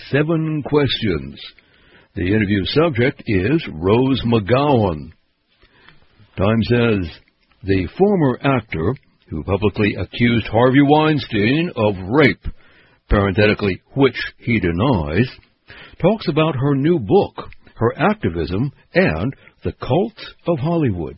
7 questions. The interview subject is Rose McGowan. Time says, the former actor who publicly accused Harvey Weinstein of rape, parenthetically, which he denies, talks about her new book, her activism, and the cult of Hollywood.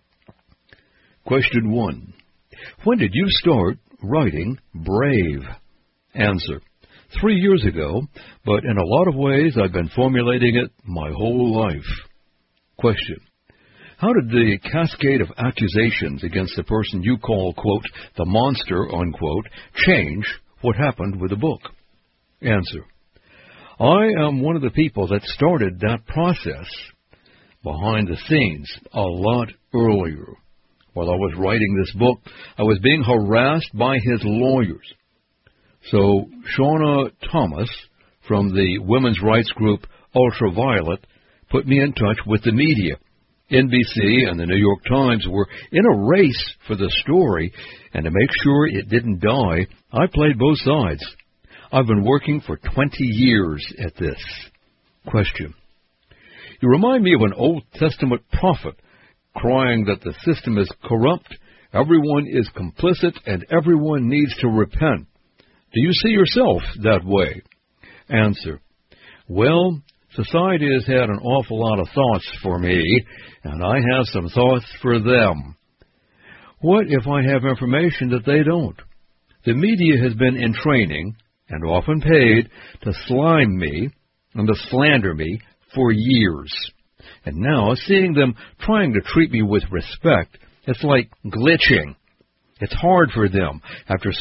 Question 1. When did you start writing Brave? Answer. 3 years ago, but in a lot of ways I've been formulating it my whole life. Question. How did the cascade of accusations against the person you call, quote, the monster, unquote, change what happened with the book? Answer. I am one of the people that started that process behind the scenes a lot earlier. While I was writing this book, I was being harassed by his lawyers. So Shauna Thomas from the women's rights group Ultraviolet put me in touch with the media. NBC and the New York Times were in a race for the story, and to make sure it didn't die, I played both sides. I've been working for 20 years at this. Question. You remind me of an Old Testament prophet crying that the system is corrupt, everyone is complicit, and everyone needs to repent. Do you see yourself that way? Answer. Well, society has had an awful lot of thoughts for me, and I have some thoughts for them. What if I have information that they don't? The media has been in training, and often paid, to slime me and to slander me for years. And now, seeing them trying to treat me with respect, it's like glitching. It's hard for them, after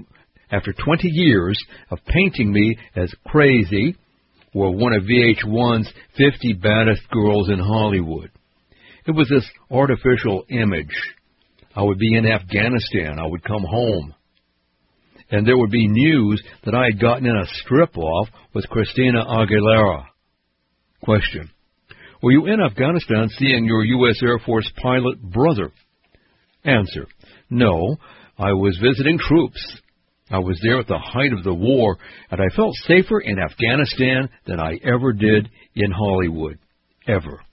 20 years of painting me as crazy, or one of VH1's 50 baddest girls in Hollywood. It was this artificial image. I would be in Afghanistan. I would come home. And there would be news that I had gotten in a strip-off with Christina Aguilera. Question. Were you in Afghanistan seeing your U.S. Air Force pilot brother? Answer. No, I was visiting troops. I was there at the height of the war, and I felt safer in Afghanistan than I ever did in Hollywood. Ever.